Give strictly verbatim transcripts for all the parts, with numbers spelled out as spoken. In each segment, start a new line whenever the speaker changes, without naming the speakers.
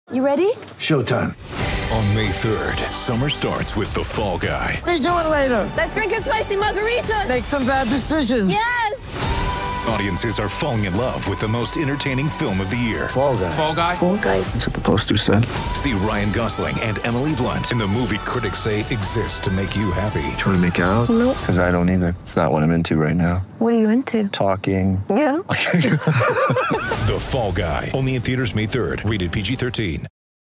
You ready?
Showtime.
On May third, summer starts with The Fall Guy.
Let's do it later.
Let's drink a spicy margarita.
Make some bad decisions.
Yes!
Audiences are falling in love with the most entertaining film of the year.
Fall Guy.
Fall Guy?
Fall Guy.
That's what the poster said.
See Ryan Gosling and Emily Blunt in the movie critics say exists to make you happy.
Trying to make it out?
Nope.
Because I don't either. It's not what I'm into right now.
What are you into?
Talking.
Yeah.
The Fall Guy. Only in theaters May third. Rated P G thirteen.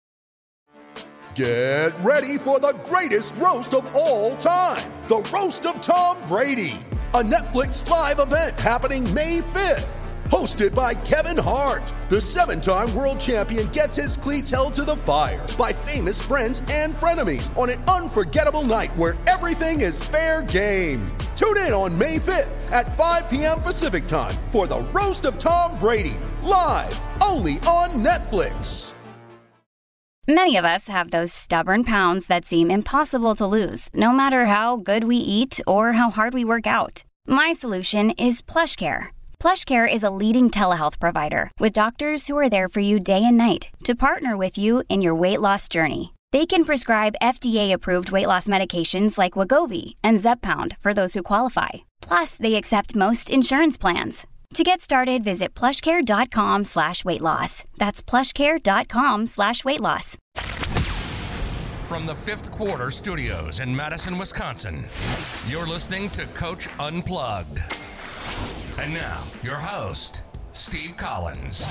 Get ready for the greatest roast of all time. The Roast of Tom Brady. A Netflix live event happening May fifth. Hosted by Kevin Hart. The seven-time world champion gets his cleats held to the fire by famous friends and frenemies on an unforgettable night where everything is fair game. Tune in on May fifth at five p.m. Pacific time for the Roast of Tom Brady. Live only on Netflix.
Many of us have those stubborn pounds that seem impossible to lose, no matter how good we eat or how hard we work out. My solution is PlushCare. PlushCare is a leading telehealth provider with doctors who are there for you day and night to partner with you in your weight loss journey. They can prescribe F D A-approved weight loss medications like Wegovy and Zepbound for those who qualify. Plus, they accept most insurance plans. To get started, visit plushcare.com slash weight loss. That's plushcare.com slash weight loss.
From the Fifth Quarter Studios in Madison, Wisconsin, you're listening to Coach Unplugged. And now, your host, Steve Collins.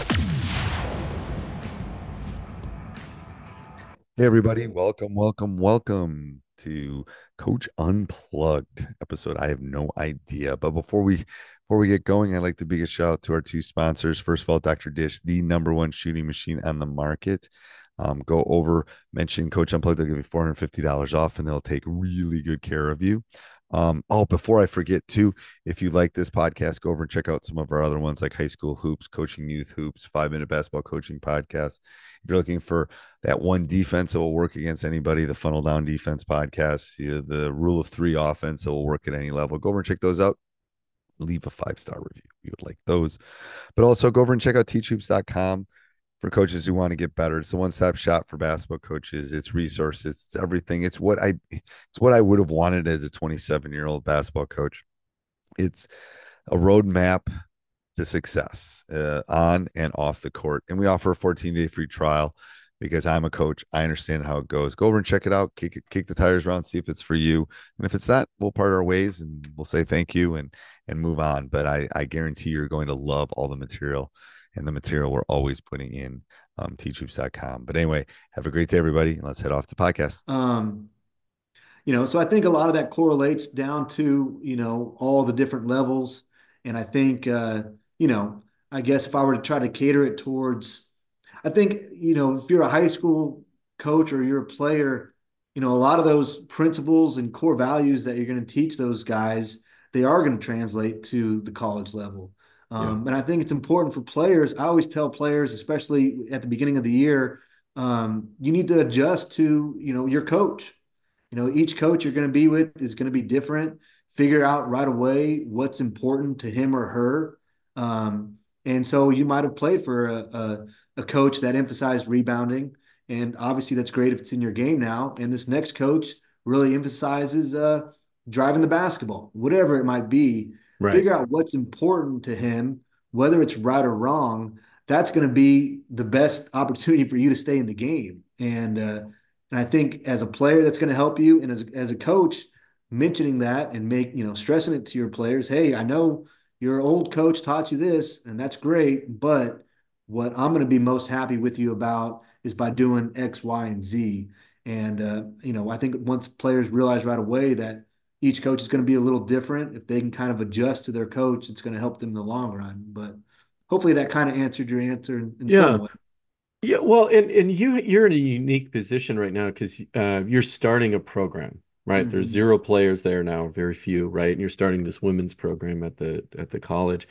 Hey, everybody. Welcome, welcome, welcome to Coach Unplugged episode. I have no idea. But before we before we get going, I'd like to big a shout out to our two sponsors. First of all, Doctor Dish, the number one shooting machine on the market. Um, go over, mention Coach Unplugged. They'll give you four hundred fifty dollars off, and they'll take really good care of you. Um, oh, before I forget too, if you like this podcast, go over and check out some of our other ones like High School Hoops, Coaching Youth Hoops, Five Minute Basketball Coaching Podcast. If you're looking for that one defense that will work against anybody, the Funnel Down Defense Podcast, the, the Rule of Three offense that will work at any level, go over and check those out. Leave a five-star review. We would like those. But also go over and check out teach hoops dot com. For coaches who want to get better. It's a one-stop shop for basketball coaches. It's resources. It's everything. It's what I it's what I would have wanted as a twenty-seven-year-old basketball coach. It's a roadmap to success uh, on and off the court. And we offer a fourteen-day free trial because I'm a coach. I understand how it goes. Go over and check it out. Kick it, kick the tires around, see if it's for you. And if it's not, we'll part our ways and we'll say thank you and and move on. But I, I guarantee you're going to love all the material. And the material we're always putting in um, teach hoops dot com. But anyway, have a great day, everybody. Let's head off the podcast.
Um, you know, so I think a lot of that correlates down to, you know, all the different levels. And I think, uh, you know, I guess if I were to try to cater it towards, I think, you know, if you're a high school coach or you're a player, you know, a lot of those principles and core values that you're going to teach those guys, they are going to translate to the college level. Um, yeah. And I think it's important for players. I always tell players, especially at the beginning of the year, um, you need to adjust to, you know, your coach. You know, each coach you're going to be with is going to be different. Figure out right away what's important to him or her. Um, and so you might have played for a, a, a coach that emphasized rebounding. And obviously that's great if it's in your game now. And this next coach really emphasizes uh, driving the basketball, whatever it might be. Right. Figure out what's important to him, whether it's right or wrong. That's going to be the best opportunity for you to stay in the game. And uh, and I think as a player, that's going to help you. And as as a coach, mentioning that and make you know stressing it to your players. Hey, I know your old coach taught you this, and that's great. But what I'm going to be most happy with you about is by doing X, Y, and Z. And uh, you know, I think once players realize right away that each coach is going to be a little different. If they can kind of adjust to their coach, it's going to help them in the long run. But hopefully that kind of answered your answer in, in
yeah.
some way.
Yeah, well, and, and you, you're in a unique position right now because uh, you're starting a program, right? Mm-hmm. There's zero players there now, very few, right? And you're starting this women's program at the at the college.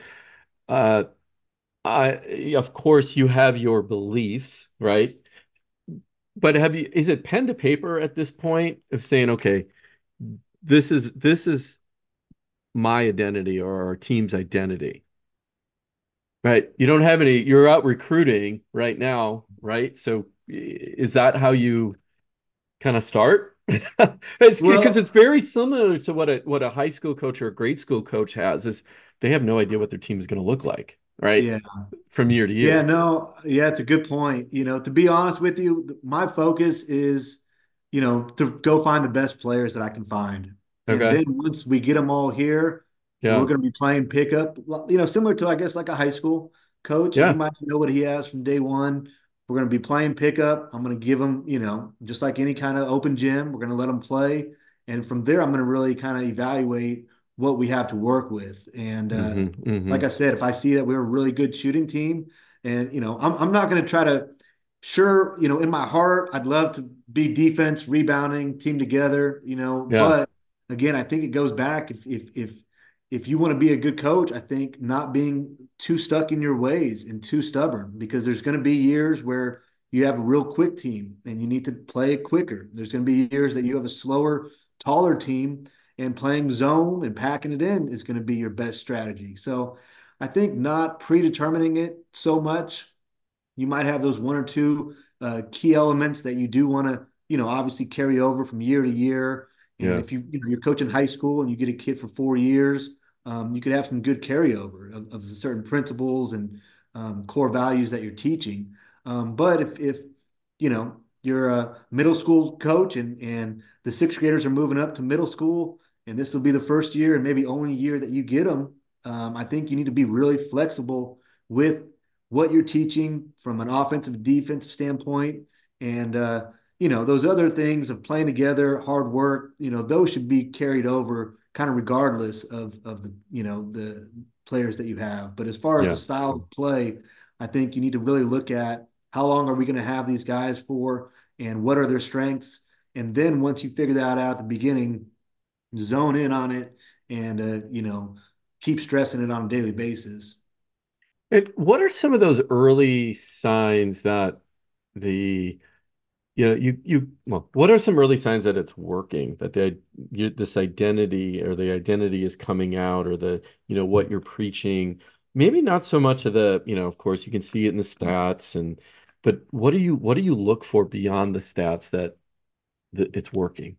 Uh, I, of course, you have your beliefs, right? But have you? Is it pen to paper at this point of saying, okay, This is this is my identity or our team's identity? Right. You don't have any, you're out recruiting right now, right? So is that how you kind of start? It's because
Well,
it's very similar to what a what a high school coach or a grade school coach has is they have no idea what their team is going to look like, right?
yeah.
From year to
Yeah,
year.
no, yeah, it's a good point. You know, to be honest with you, my focus is, you know, to go find the best players that I can find. And
Okay.
then once we get them all here, we're
Yeah.
going to be playing pickup, you know, similar to, I guess, like a high school coach. He
Yeah.
might know what he has from day one. We're going to be playing pickup. I'm going to give him, you know, just like any kind of open gym, we're going to let them play. And from there, I'm going to really kind of evaluate what we have to work with. And uh,
hmm
like
hmm
I said, if I see that we're a really good shooting team, and, you know, I'm, I'm not going to try to, sure, you know, in my heart, I'd love to be defense, rebounding, team together, you know,
Yeah.
but again, I think it goes back if, if, if, if you want to be a good coach, I think not being too stuck in your ways and too stubborn, because there's going to be years where you have a real quick team and you need to play it quicker. There's going to be years that you have a slower, taller team, and playing zone and packing it in is going to be your best strategy. So I think not predetermining it so much. You might have those one or two uh, key elements that you do want to, you know, obviously carry over from year to year. And
Yeah.
if you, you know, you're coaching high school and you get a kid for four years, um, you could have some good carryover of, of certain principles and um, core values that you're teaching. Um, but if, if, you know, you're a middle school coach and, and the sixth graders are moving up to middle school, and this will be the first year and maybe only year that you get them, um, I think you need to be really flexible with what you're teaching from an offensive defensive standpoint. And, uh, you know, those other things of playing together, hard work, you know, those should be carried over kind of regardless of, of the, you know, the players that you have. But as far as the
Yeah.
style of play, I think you need to really look at how long are we going to have these guys for and what are their strengths. And then once you figure that out at the beginning, zone in on it and, uh, you know, keep stressing it on a daily basis.
And what are some of those early signs that the you know you you well what are some early signs that it's working that the you, this identity or the identity is coming out or the you know what you're preaching maybe not so much of the you know of course you can see it in the stats and but what do you what do you look for beyond the stats that, that it's working?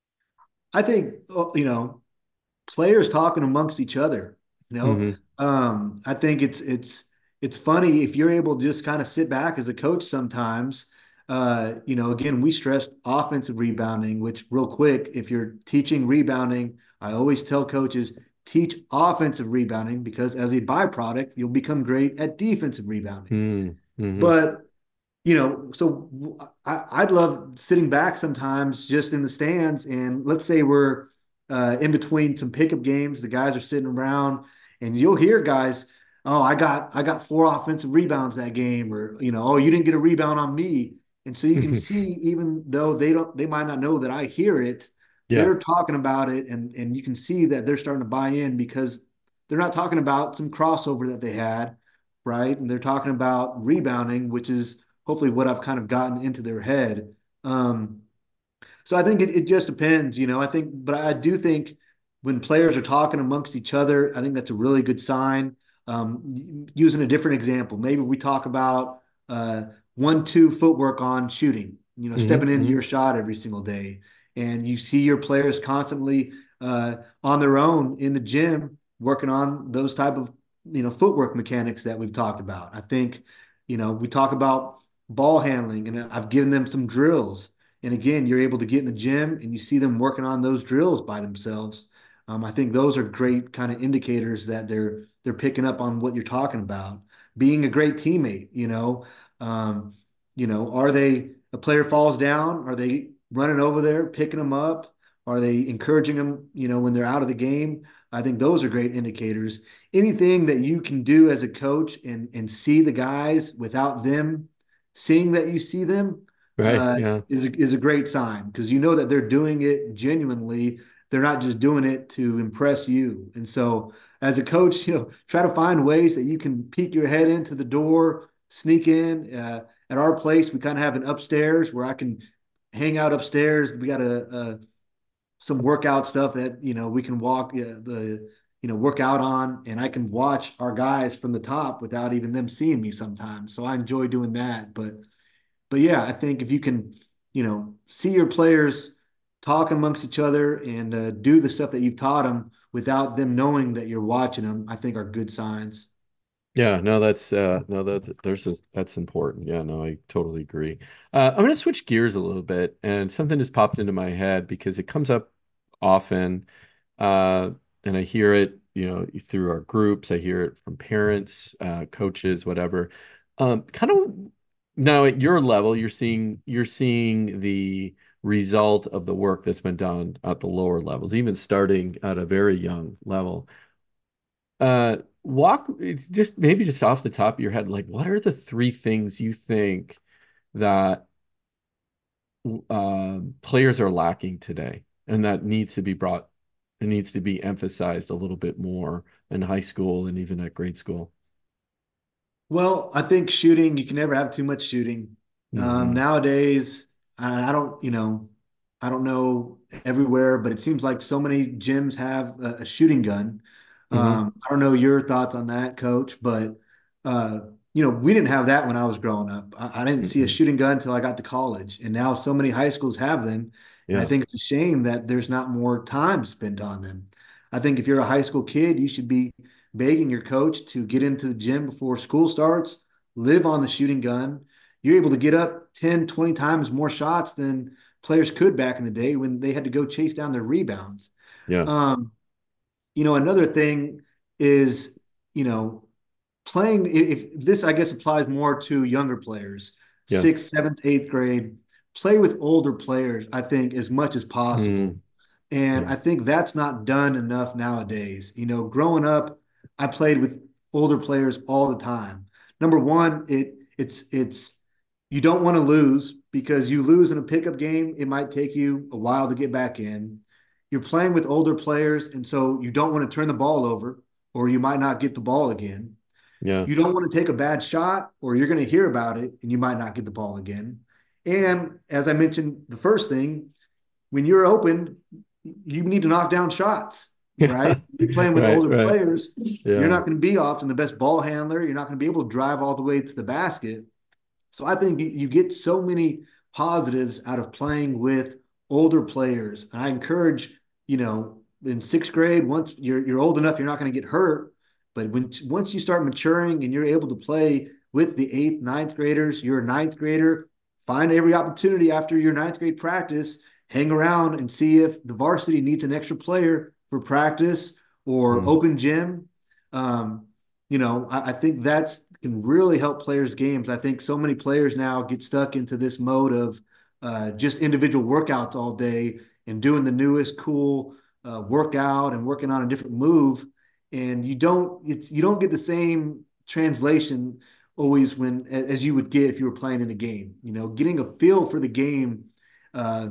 I think, uh, you know, players talking amongst each other. You know,
hmm
um, I think it's it's it's funny if you're able to just kind of sit back as a coach sometimes. Uh, you know, again, we stressed offensive rebounding, which real quick, if you're teaching rebounding, I always tell coaches teach offensive rebounding because as a byproduct, you'll become great at defensive rebounding.
Mm-hmm.
But you know, so I, I'd love sitting back sometimes just in the stands. And let's say we're uh, in between some pickup games, the guys are sitting around, and you'll hear guys, "Oh, I got I got four offensive rebounds that game," or you know, "Oh, you didn't get a rebound on me." And so you can see, even though they don't, they might not know that I hear it,
Yeah.
they're talking about it, and and you can see that they're starting to buy in because they're not talking about some crossover that they had, right? And they're talking about rebounding, which is hopefully what I've kind of gotten into their head. Um, so I think it, it just depends, you know. I think, but I do think when players are talking amongst each other, I think that's a really good sign. Um, using a different example, maybe we talk about uh, one-two footwork on shooting. You know, stepping into
hmm
your shot every single day, and you see your players constantly uh, on their own in the gym working on those type of you know footwork mechanics that we've talked about. I think you know we talk about ball handling, and I've given them some drills. And again, you're able to get in the gym and you see them working on those drills by themselves. Um, I think those are great kind of indicators that they're they're picking up on what you're talking about. Being a great teammate, you know, um, you know, are they a player falls down? Are they running over there, picking them up? Are they encouraging them, you know, when they're out of the game? I think those are great indicators. Anything that you can do as a coach and and see the guys without them seeing that you see them
Right.
uh,
Yeah.
is a, is a great sign because you know that they're doing it genuinely. They're not just doing it to impress you. And so, as a coach, you know, try to find ways that you can peek your head into the door, sneak in. Uh, at our place, we kind of have an upstairs where I can hang out upstairs. We got a, a some workout stuff that you know we can walk. Yeah, the you know, work out on, and I can watch our guys from the top without even them seeing me sometimes. So I enjoy doing that. But, but yeah, I think if you can, you know, see your players talk amongst each other and uh, do the stuff that you've taught them without them knowing that you're watching them, I think are good signs.
Yeah, no, that's uh no, that's there's a, that's important. Yeah, no, I totally agree. Uh, I'm gonna switch gears a little bit, and something just popped into my head because it comes up often, uh, and I hear it, you know, through our groups. I hear it from parents, uh, coaches, whatever. Um, kind of now at your level, you're seeing you're seeing the result of the work that's been done at the lower levels, even starting at a very young level. Uh, walk it's just maybe just off the top of your head, like what are the three things you think that uh, players are lacking today and that needs to be brought, it needs to be emphasized a little bit more in high school and even at grade school?
Well, I think shooting, you can never have too much shooting. Um,
Hmm.
nowadays, I, I don't, you know, I don't know everywhere, but it seems like so many gyms have a, a shooting gun.
Hmm.
Um, I don't know your thoughts on that, coach, but uh, you know, we didn't have that when I was growing up. I, I didn't see a
Hmm.
shooting gun until I got to college, and now so many high schools have them. And I
Yeah.
think it's a shame that there's not more time spent on them. I think if you're a high school kid, you should be begging your coach to get into the gym before school starts, live on the shooting gun. You're able to get up ten, twenty times more shots than players could back in the day when they had to go chase down their rebounds.
Yeah.
Um, you know, another thing is, you know, playing, if this, I guess, applies more to younger players,
Yeah.
sixth, seventh, eighth grade, play with older players, I think, as much as possible.
Mm.
And
Yeah.
I think that's not done enough nowadays. You know, growing up, I played with older players all the time. Number one, it it's it's you don't want to lose because you lose in a pickup game, it might take you a while to get back in. You're playing with older players, and so you don't want to turn the ball over, or you might not get the ball again.
Yeah.
You don't want to take a bad shot, or you're going to hear about it and you might not get the ball again. And as I mentioned, the first thing, when you're open, you need to knock down shots,
Yeah.
right? You're playing with
Right.
older
Right.
players. You're
Yeah.
not going to be often the best ball handler. You're not going to be able to drive all the way to the basket. So I think you get so many positives out of playing with older players. And I encourage, you know, in sixth grade, once you're you're old enough, you're not going to get hurt. But when once you start maturing and you're able to play with the eighth, ninth graders, you're a ninth grader, find every opportunity after your ninth grade practice, hang around and see if the varsity needs an extra player for practice or
Mm.
open gym. Um, you know, I, I think that's can really help players' games. I think so many players now get stuck into this mode of uh, just individual workouts all day and doing the newest cool uh, workout and working on a different move, and you don't it's you don't get the same translation always when as you would get if you were playing in a game. You know, getting a feel for the game. Uh,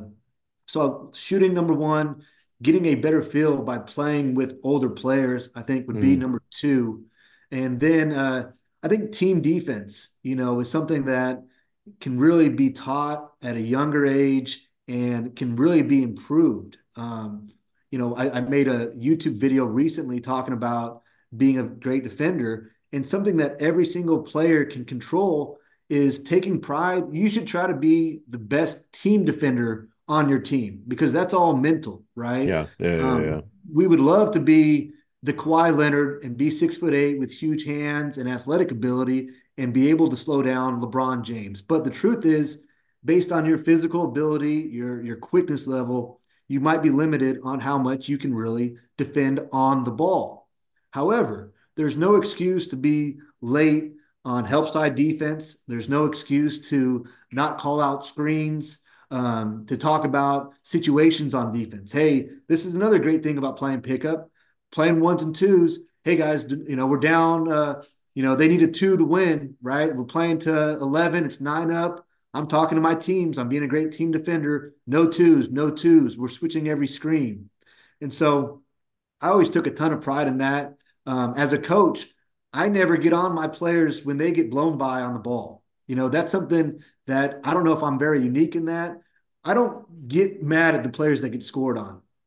so shooting number one, getting a better feel by playing with older players, I think would be
Mm.
number two. And then uh, I think team defense, you know, is something that can really be taught at a younger age and can really be improved. Um, you know, I, I made a YouTube video recently talking about being a great defender, and something that every single player can control is taking pride. You should try to be the best team defender on your team because that's all mental, right?
Yeah. Yeah. Yeah. Yeah.
Um, we would love to be the Kawhi Leonard and be six foot eight with huge hands and athletic ability and be able to slow down LeBron James. But the truth is, based on your physical ability, your your quickness level, you might be limited on how much you can really defend on the ball. However, there's no excuse to be late on help side defense. There's no excuse to not call out screens, um, to talk about situations on defense. Hey, this is another great thing about playing pickup, playing ones and twos. Hey guys, you know, we're down, uh, you know, they need a two to win, right? We're playing to eleven, it's nine up. I'm talking to my teams. I'm being a great team defender. No twos, no twos. We're switching every screen. And so I always took a ton of pride in that. Um, as a coach, I never get on my players when they get blown by on the ball. You know, that's something that I don't know if I'm very unique in that. I don't get mad at the players that get scored on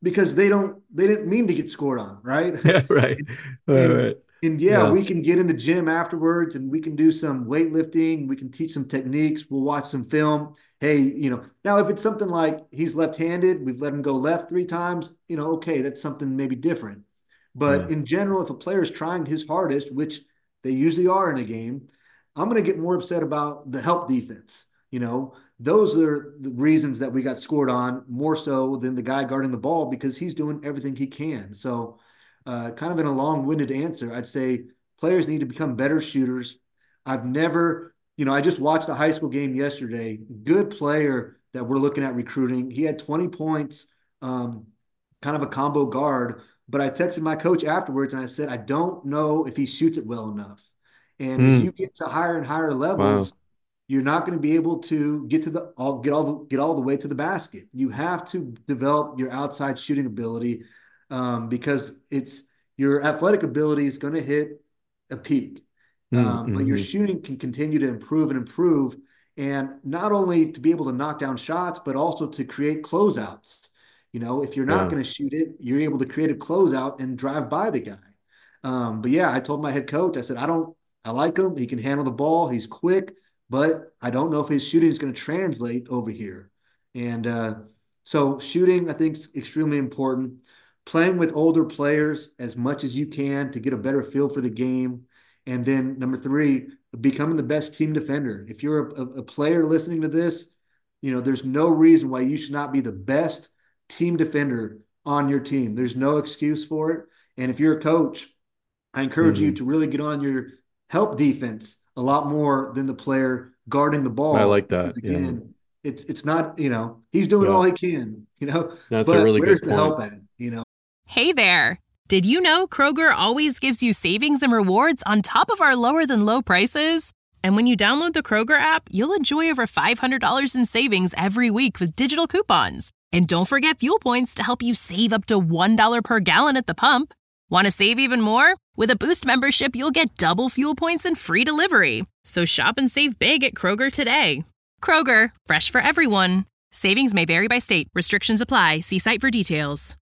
because they don't they didn't mean to get scored on, right?
Yeah, right.
and,
Right,
and,
right.
and yeah,
Yeah.
we can get in the gym afterwards and we can do some weightlifting. We can teach some techniques. We'll watch some film. Hey, you know, now if it's something like he's left-handed, we've let him go left three times, you know, okay, that's something maybe different. But
Yeah.
in general, if a player is trying his hardest, which they usually are in a game, I'm going to get more upset about the help defense. You know, those are the reasons that we got scored on more so than the guy guarding the ball because he's doing everything he can. So, uh, kind of in a long-winded answer, I'd say players need to become better shooters. I've never, you know, I just watched a high school game yesterday. Good player that we're looking at recruiting. He had twenty points, um, kind of a combo guard. But I texted my coach afterwards and I said, I don't know if he shoots it well enough. And as
Mm.
you get to higher and higher levels,
Wow.
you're not going to be able to get to the all get all the, get all the way to the basket. You have to develop your outside shooting ability um, because it's your athletic ability is going to hit a peak, um, but your
Mm-hmm.
shooting can continue to improve and improve, and not only to be able to knock down shots, but also to create closeouts. You know, if you're not
Yeah.
going to shoot it, you're able to create a closeout and drive by the guy. Um, but yeah, I told my head coach, I said, I don't, I like him. He can handle the ball. He's quick, but I don't know if his shooting is going to translate over here. And uh, so shooting, I think, is extremely important. Playing with older players as much as you can to get a better feel for the game. And then number three, becoming the best team defender. If you're a, a player listening to this, you know, there's no reason why you should not be the best team defender on your team. There's no excuse for it. And if you're a coach, I encourage you
Mm-hmm.
to really get on your help defense a lot more than the player guarding the
I
ball.
like that.
Because
Yeah.
again, it's it's not, you know, he's doing
Yeah.
all he can, you know,
That's a
but
really
where's
good
the
point.
help at, you know?
Hey there! Did you know Kroger always gives you savings and rewards on top of our lower than low prices? And when you download the Kroger app, you'll enjoy over five hundred dollars in savings every week with digital coupons. And don't forget fuel points to help you save up to one dollar per gallon at the pump. Want to save even more? With a Boost membership, you'll get double fuel points and free delivery. So shop and save big at Kroger today. Kroger, fresh for everyone. Savings may vary by state. Restrictions apply. See site for details.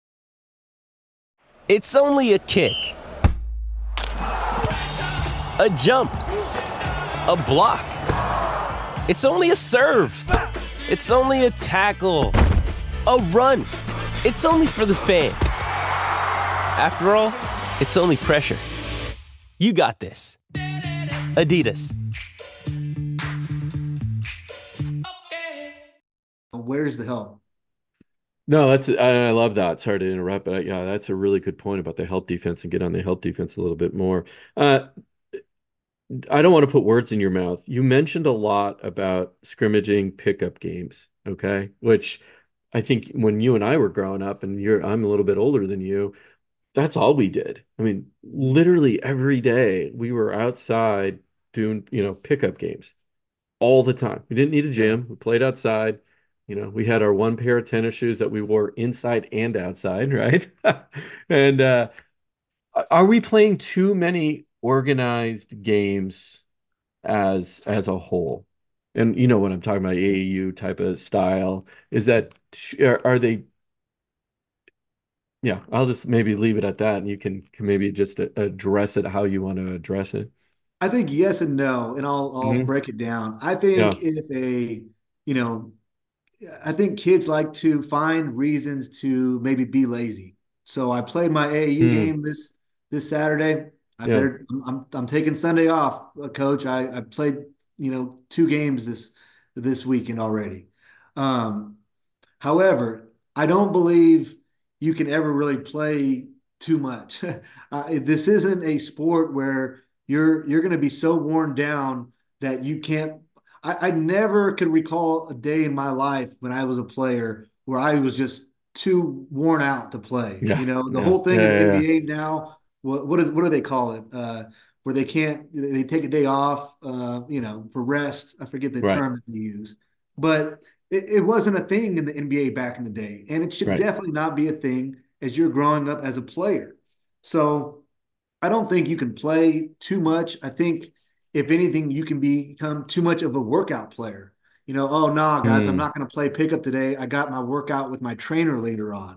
It's only a kick, a jump, a block. It's only a serve. It's only a tackle, a run. It's only for the fans. After all, it's only pressure. You got this. Adidas.
Where's the help?
No, that's I I love that. Sorry to interrupt, but yeah, that's a really good point about the help defense and get on the help defense a little bit more. Uh, I don't want to put words in your mouth. You mentioned a lot about scrimmaging pickup games, okay? Which I think when you and I were growing up, and you're I'm a little bit older than you, that's all we did. I mean, literally every day we were outside doing, you know, pickup games all the time. We didn't need a gym. We played outside. You know, we had our one pair of tennis shoes that we wore inside and outside, right? And uh, are we playing too many organized games as as a whole? And you know what I'm talking about, A A U type of style. Is that are, are they? Yeah, I'll just maybe leave it at that, and you can, can maybe just a- address it how you want to address it.
I think yes and no, and I'll I'll
Hmm.
break it down. I
Yeah.
think if a, you know, I think kids like to find reasons to maybe be lazy. So I played my A A U
Hmm.
game this this Saturday. I
Yeah.
better I'm I'm, I'm taking Sunday off, uh, coach. I I played, you know, two games this this weekend already. Um, However, I don't believe you can ever really play too much. Uh, this isn't a sport where you're you're going to be so worn down that you can't. I, I never could recall a day in my life when I was a player where I was just too worn out to play.
Yeah.
You know, the
Yeah.
whole thing
Yeah.
in the
Yeah.
N B A now, what what is what do they call it? Uh, where they can't they take a day off, uh, you know, for rest. I forget the
Right.
term that they use, but it, it wasn't a thing in the N B A back in the day, and it should
Right.
definitely not be a thing as you're growing up as a player. So I don't think you can play too much. I think if anything, you can become too much of a workout player. You know, oh, nah, guys, I'm
Hmm.
not going to play pickup today. I got my workout with my trainer later on.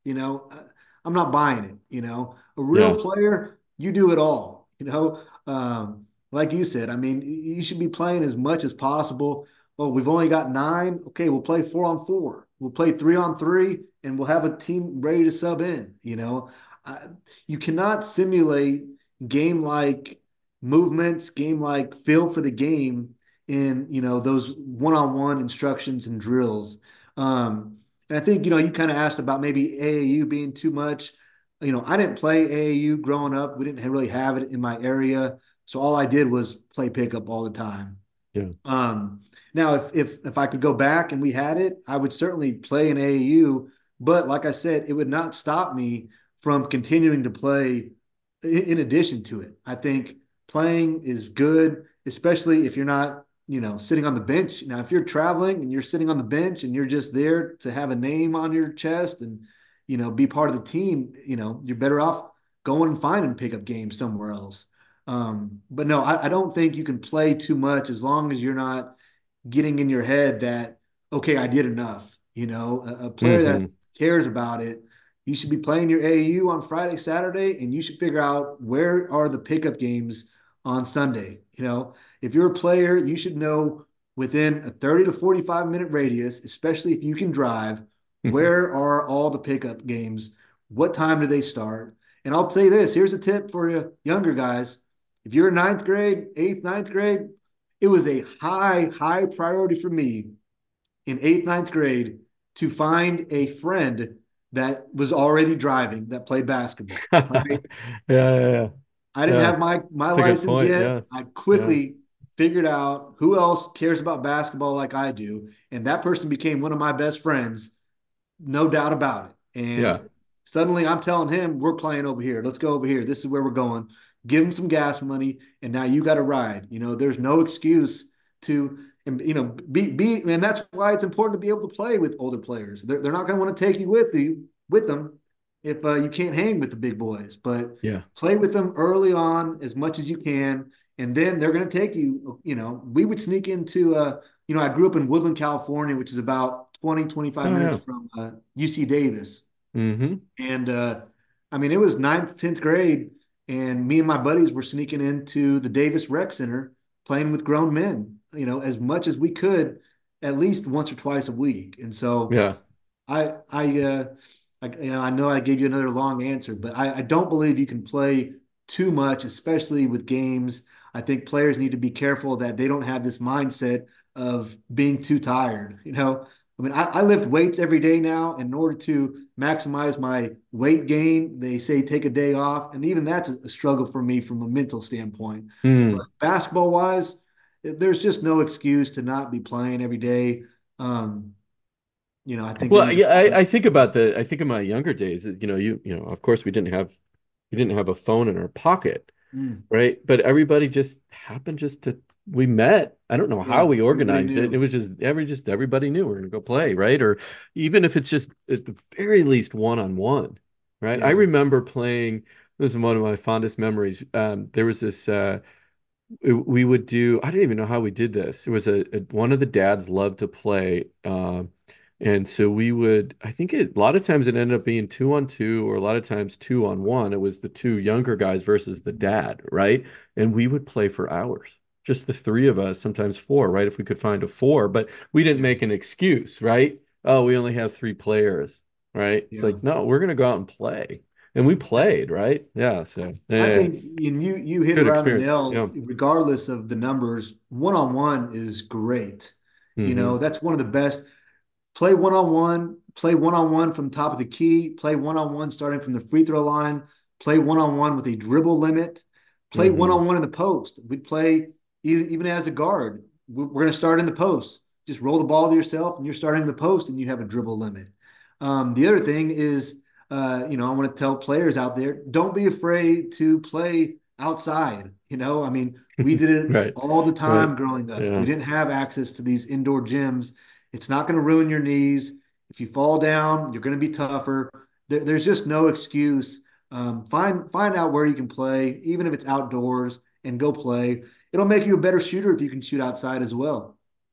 You know, I'm not buying it. You know, a real
Yeah.
player, you do it all. You know, um, like you said, I mean, you should be playing as much as possible. Oh, we've only got nine. Okay, we'll play four on four. We'll play three on three, and we'll have a team ready to sub in. You know, I, you cannot simulate game like movements, game like feel for the game in you know those one on one instructions and drills. Um, and I think you know you kind of asked about maybe A A U being too much. You know, I didn't play A A U growing up. We didn't really have it in my area, so all I did was play pickup all the time.
Yeah.
Um, now, if if if I could go back and we had it, I would certainly play in A A U. But like I said, it would not stop me from continuing to play in addition to it. I think playing is good, especially if you're not, you know, sitting on the bench. Now, if you're traveling and you're sitting on the bench and you're just there to have a name on your chest and, you know, be part of the team, you know, you're better off going and finding pickup games somewhere else. Um, but no, I, I don't think you can play too much as long as you're not getting in your head that, okay, I did enough. You know, a, a player
Mm-hmm.
that cares about it, you should be playing your A A U on Friday, Saturday, and you should figure out where are the pickup games on Sunday. You know, if you're a player, you should know within a thirty to forty-five minute radius, especially if you can drive, where are all the pickup games? What time do they start? And I'll say this, here's a tip for you younger guys. If you're in ninth grade, eighth, ninth grade, it was a high, high priority for me in eighth, ninth grade to find a friend that was already driving that played basketball. Right?
yeah, yeah, yeah.
I didn't
Yeah.
have my, my
That's a good
license
point,
yet.
yeah.
I quickly figured out who else cares about basketball like I do. And that person became one of my best friends, no doubt about it. And
Yeah.
suddenly I'm telling him, we're playing over here. Let's go over here. This is where we're going. Give him some gas money. And now you got to ride. You know, there's no excuse to, and you know, be, be, and that's why it's important to be able to play with older players. They're, they're not going to want to take you with you, with them if uh, you can't hang with the big boys, but
Yeah.
play with them early on as much as you can. And then they're going to take you, you know, we would sneak into, uh, you know, I grew up in Woodland, California, which is about twenty, twenty-five
Oh,
minutes
yeah.
from uh, U C Davis.
Mm-hmm.
And uh, I mean, it was ninth, tenth grade, and me and my buddies were sneaking into the Davis Rec Center playing with grown men, you know, as much as we could, at least once or twice a week. And so
Yeah.
I, I, uh, I, you know, I know I gave you another long answer, but I, I don't believe you can play too much, especially with games. I think players need to be careful that they don't have this mindset of being too tired. You know, I mean, I, I lift weights every day now, and in order to maximize my weight gain, they say take a day off, and even that's a, a struggle for me from a mental standpoint.
Mm.
But basketball wise, there's just no excuse to not be playing every day. Um, you know, I think.
Well, yeah, I, I think about the, I think of my younger days, you know, you, you know, of course we didn't have, we didn't have a phone in our pocket,
Mm.
right? But everybody just happened just to, we met. I don't know how
Yeah,
we
everybody
organized it.
knew.
It was just, every, just everybody knew we are going to go play, right? Or even if it's just at the very least one-on-one, right? I
Yeah.
remember playing, this is one of my fondest memories. Um, there was this, uh, we we would do, I don't even know how we did this. It was a, a one of the dads loved to play. Um, and so we would, I think it, a lot of times it ended up being two on two, or a lot of times two on one. It was the two younger guys versus the dad, right? And we would play for hours, just the three of us, sometimes four, right? If we could find a four, but we didn't make an excuse, right? Oh, we only have three players, right? It's
Yeah.
like, no, we're going to go out and play. And we played, right? Yeah. So yeah,
I think and you you hit
Good
it right on the
experience.
nail.
Yeah.
Regardless of the numbers, one on one is great. You
Mhm.
know, that's one of the best. Play one on one. Play one on one from top of the key. Play one on one starting from the free throw line. Play one on one with a dribble limit. Play
Mhm.
one on one in the post. We play e- even as a guard. We're going to start in the post. Just roll the ball to yourself, and you're starting in the post, and you have a dribble limit. Um, the other thing is, uh, you know, I want to tell players out there, don't be afraid to play outside. You know, I mean, we did it
Right.
all the time
Right.
growing up.
Yeah.
We didn't have access to these indoor gyms. It's not going to ruin your knees. If you fall down, you're going to be tougher. There, there's just no excuse. Um, find find out where you can play, even if it's outdoors, and go play. It'll make you a better shooter if you can shoot outside as well.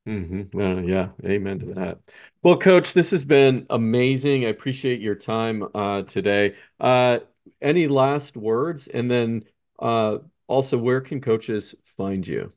Mm-hmm. Uh, yeah, amen to that. Well, Coach, this has been amazing. I appreciate your time uh, today. Uh, any last words? And then uh, also, where can coaches find you?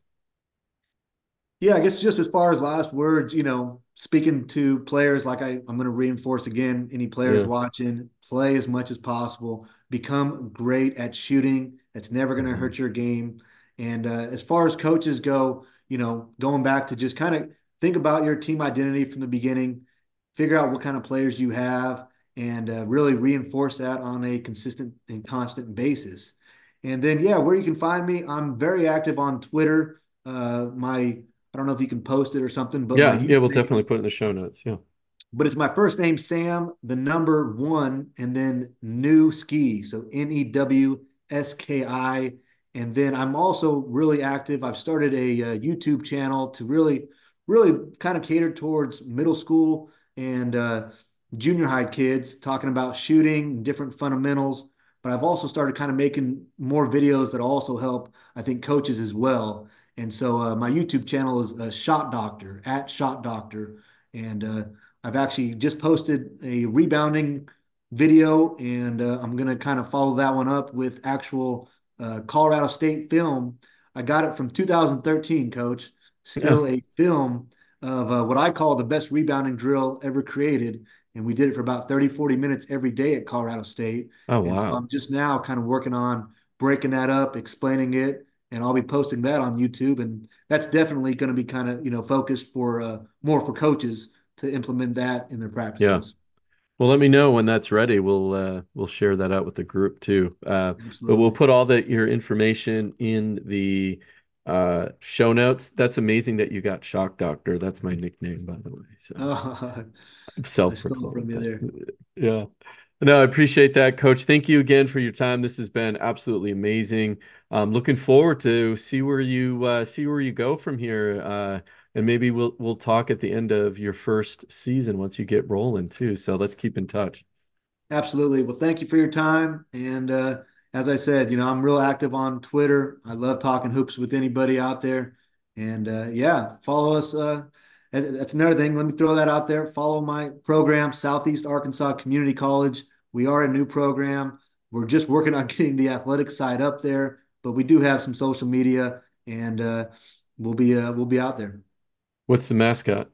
Yeah, I guess just as far as last words, you know, speaking to players, like I, I'm going to reinforce again, any players
Yeah.
watching, play as much as possible, become great at shooting. That's never going to
Mhm.
hurt your game. And uh, as far as coaches go, you know, going back to just kind of think about your team identity from the beginning, figure out what kind of players you have, and uh, really reinforce that on a consistent and constant basis. And then, yeah, where you can find me, I'm very active on Twitter. Uh, my I don't know if you can post it or something, but my
Yeah, yeah, we'll
username,
definitely put it in the show notes. Yeah.
but it's my first name, Sam, the number one, and then New Ski. So N E W S K I. And then I'm also really active. I've started a, uh YouTube channel to really, really kind of cater towards middle school and uh, junior high kids, talking about shooting, different fundamentals. But I've also started kind of making more videos that also help, I think, coaches as well. And so uh, my YouTube channel is uh, Shot Doctor, at Shot Doctor. And uh, I've actually just posted a rebounding video, and uh, I'm going to kind of follow that one up with actual uh, Colorado State film. I got it from two thousand thirteen, Coach. Still
Yeah.
a film of uh, what I call the best rebounding drill ever created. And we did it for about thirty, forty minutes every day at Colorado State.
Oh,
And so
wow.
I'm just now kind of working on breaking that up, explaining it, and I'll be posting that on YouTube. And that's definitely going to be kind of, you know, focused for uh, more for coaches to implement that in their
Yeah.
practices.
Well, let me know when that's ready. We'll uh, we'll share that out with the group too. Uh, but we'll
Absolutely.
put all the your information in the uh, show notes. That's amazing that you got Shock Doctor. That's my nickname, by the way. So
Uh,
I'm
I stole from
self-proclaimed.
you there.
Yeah. No, I appreciate that, Coach. Thank you again for your time. This has been absolutely amazing. I'm looking forward to see where you uh, see where you go from here. Uh, and maybe we'll we'll talk at the end of your first season once you get rolling too. So let's keep in touch.
Absolutely. Well, thank you for your time. And uh, as I said, you know, I'm real active on Twitter. I love talking hoops with anybody out there. And uh, yeah, follow us. Uh, that's another thing. Let me throw that out there. Follow my program, Southeast Arkansas Community College. We are a new program. We're just working on getting the athletic side up there, but we do have some social media, and uh, we'll be uh, we'll be out there.
What's the mascot?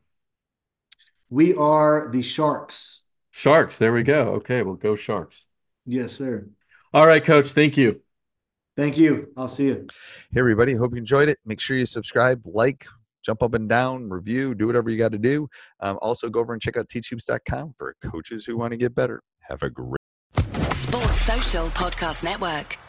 We are the Sharks.
Sharks. There we go. Okay, well, go Sharks.
Yes, sir.
All right, Coach. Thank you.
Thank you. I'll see you.
Hey, everybody. Hope you enjoyed it. Make sure you subscribe, like, jump up and down, review, do whatever you got to do. Um, also, go over and check out teach hoops dot com for coaches who want to get better. Have a great
Sports Social Podcast Network.